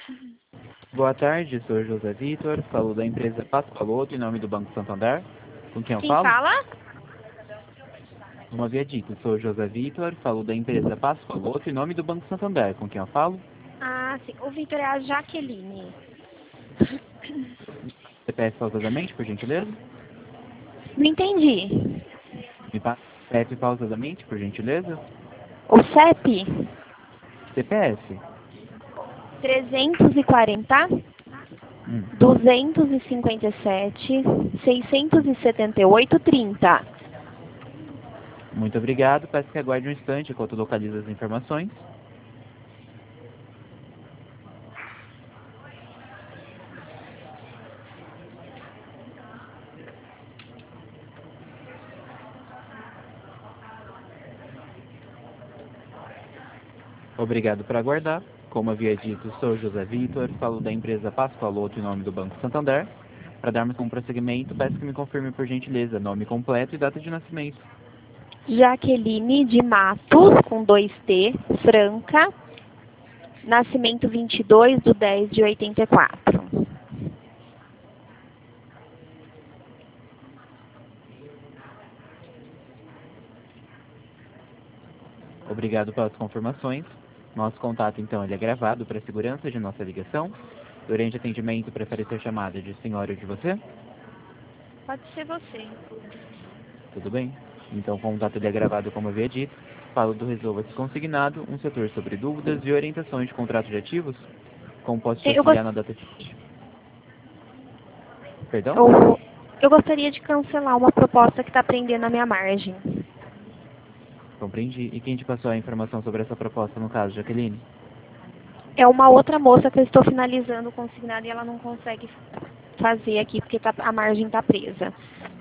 Boa tarde, sou José Vitor, falo da empresa Pascoaloto em nome do Banco Santander. Com quem eu Quem falo? fala? Não havia dito, sou José Vitor, falo da empresa Pascoaloto em nome do Banco Santander. Com quem eu falo? Ah, sim. O Vitor é a Jaqueline. CPF pausadamente, por gentileza? Não entendi. Me passa CPF pausadamente, por gentileza? O CEP? CPF. 340 Hum. 257 678 30. Muito obrigado, peço que aguarde um instante enquanto localizo as informações. Obrigado por aguardar. Como havia dito, sou José Vitor, falo da empresa Pascoaloto em nome do Banco Santander. Para darmos um prosseguimento, peço que me confirme por gentileza nome completo e data de nascimento. Jaqueline de Matos, com 2T, Franca. Nascimento 22/10/84. Obrigado pelas confirmações. Nosso contato, então, ele é gravado para a segurança de nossa ligação. Durante o atendimento, prefere ser chamada de senhora ou de você? Pode ser você. Tudo bem? Então, o contato ele é gravado como havia dito. Falo do Resolva-se Consignado, um setor sobre dúvidas e orientações de contrato de ativos. Como posso te Eu, auxiliar na data de... Perdão? eu, eu gostaria de cancelar uma proposta que está prendendo a minha margem. Compreendi. E quem te passou a informação sobre essa proposta, no caso, Jaqueline? É uma outra moça que eu estou finalizando o consignado e ela não consegue fazer aqui porque a margem está presa.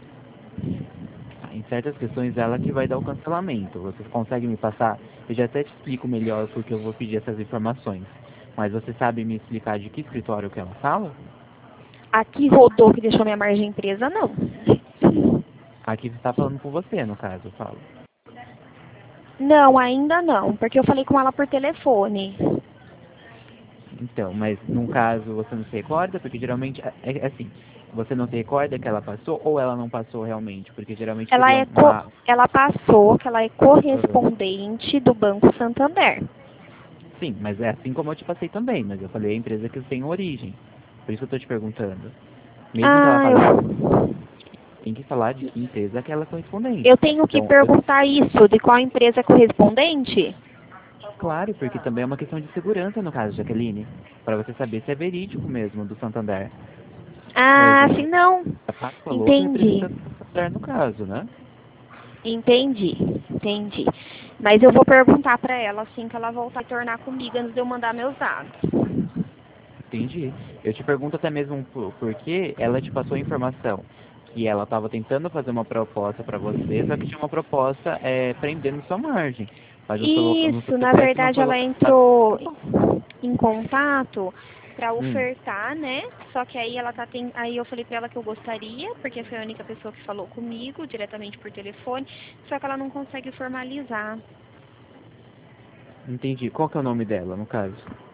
Em certas questões, ela que vai dar o cancelamento. Você consegue me passar? Eu já até te explico melhor porque eu vou pedir essas informações. Mas você sabe me explicar de que escritório que ela fala? Aqui rodou que deixou minha margem presa, não. Aqui está falando com você, no caso, eu falo. Não, ainda não, porque eu falei com ela por telefone. Então, mas num caso você não se recorda? Porque geralmente é assim, você não se recorda que ela passou ou ela não passou realmente? Porque geralmente Ela, seria uma... ela passou que ela é correspondente do Banco Santander. Sim, mas é assim como eu te passei também, mas eu falei a empresa que tem origem. Por isso eu estou te perguntando. Mesmo que ela Ah, fale tem que falar de que empresa que ela é correspondente. eu tenho que Então, perguntar isso, de qual empresa é correspondente? claro, porque também é uma questão de segurança no caso, Jaqueline, para você saber se é verídico mesmo do Santander. Um Ah, sim, exemplo, não. a Pascoaloto Entendi. representa o Santander no caso, né? Entendi, entendi. Mas eu vou perguntar para ela assim que ela voltar a tornar comigo antes de eu mandar meus dados. Entendi. Eu te pergunto até mesmo por que ela te passou a informação que ela estava tentando fazer uma proposta para você, só que tinha uma proposta prendendo sua margem. Mas no seu Isso, na CPF não verdade foi ela localizado. entrou em contato para Hum, ofertar, né? Só que aí aí eu falei para ela que eu gostaria, porque foi a única pessoa que falou comigo diretamente por telefone, só que ela não consegue formalizar. entendi. Qual que é o nome dela, no caso?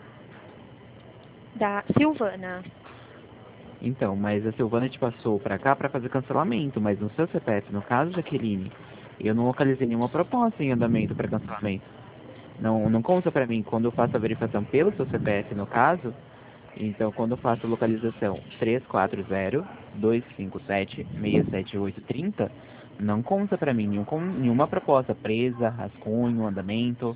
Da Silvana. Então, mas a Silvana te passou para cá para fazer cancelamento, mas no seu CPF, no caso, Jaqueline, eu não localizei nenhuma proposta em andamento para cancelamento. Não conta para mim quando eu faço a verificação pelo seu CPF, no caso. Então, quando eu faço a localização 340-257-67830, não conta para mim nenhuma proposta presa, rascunho, andamento.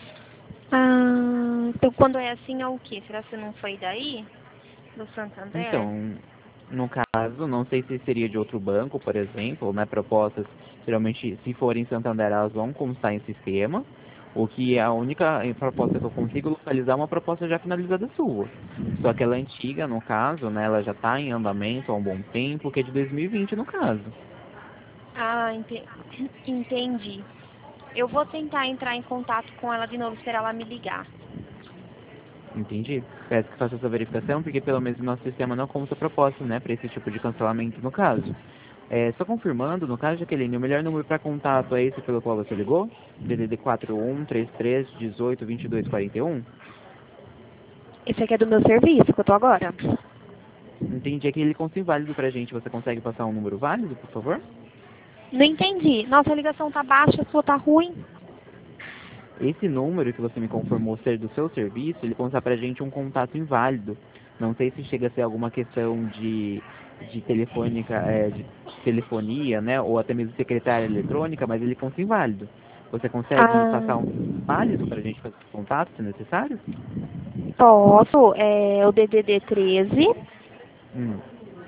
Ah, então quando é assim é o quê? Será que não foi daí? Do Santander? Então, no caso, não sei se seria de outro banco, por exemplo, né? Propostas, geralmente, se forem em Santander, elas vão constar em sistema. O que é a única proposta que eu consigo localizar é uma proposta já finalizada sua. Só que ela é antiga, no caso, né? Ela já está em andamento há um bom tempo, que é de 2020, no caso. Ah, entendi. Eu vou tentar entrar em contato com ela de novo, esperar ela me ligar. Entendi. Peço que faça essa verificação, porque pelo menos o nosso sistema não consta proposta, né? Para esse tipo de cancelamento, no caso. Só confirmando, no caso, Jaqueline, o melhor número para contato é esse pelo qual você ligou? DDD 41 33 18 22 41? Esse aqui é do meu serviço, que eu tô agora. Entendi aquele conto inválido pra gente. Você consegue passar um número válido, por favor? Não entendi. Nossa, a ligação tá baixa, a sua tá ruim. Esse número que você me confirmou ser do seu serviço, ele conta pra gente um contato inválido. Não sei se chega a ser alguma questão de telefônica, de telefonia, né? Ou até mesmo secretária eletrônica, mas ele conta inválido. Você consegue Ah, passar um válido pra gente fazer esse contato, se necessário? posso. É o DDD 13 Hum.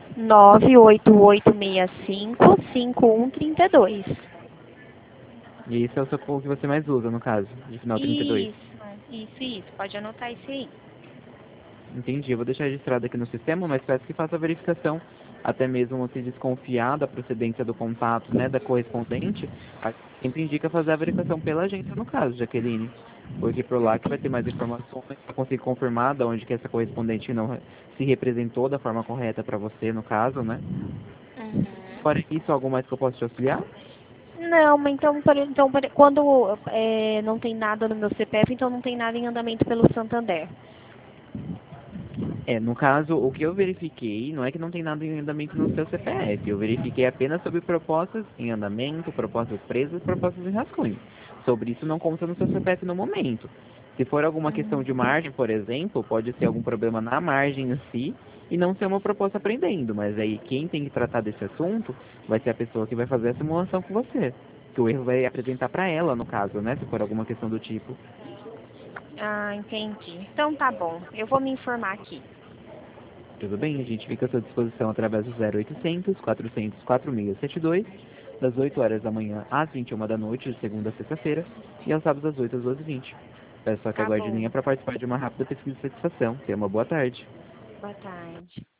98865-5132. E esse é o seu que você mais usa, no caso, de final 32. Isso. Pode anotar isso aí. Entendi. Eu vou deixar registrado aqui no sistema, mas peço que faça a verificação, até mesmo se desconfiar da procedência do contato, né, da correspondente, sempre indica fazer a verificação pela agência no caso, Jaqueline. Porque por lá que vai ter mais informações, para conseguir confirmar de onde que essa correspondente não se representou da forma correta para você, no caso, né? Uhum. Fora isso, algo mais que eu posso te auxiliar? Não, mas quando não tem nada no meu CPF, então não tem nada em andamento pelo Santander. No caso, o que eu verifiquei não é que não tem nada em andamento no seu CPF. Eu verifiquei apenas sobre propostas em andamento, propostas presas, propostas em rascunho. Sobre isso não consta no seu CPF no momento. Se for alguma questão de margem, por exemplo, pode ser algum problema na margem em si e não ser uma proposta prendendo. Mas aí quem tem que tratar desse assunto vai ser a pessoa que vai fazer a simulação com você. Que o erro vai apresentar para ela, no caso, né? Se for alguma questão do tipo. Ah, entendi. Então tá bom. Eu vou me informar aqui. Tudo bem, a gente fica à sua disposição através do 0800 400 4672, das 8 horas da manhã às 21 da noite, de segunda a sexta-feira, e aos sábados das 8 às 12h20. Peço só que Tá aguarde bom. linha para participar de uma rápida pesquisa de satisfação. Tenha uma boa tarde. Boa tarde.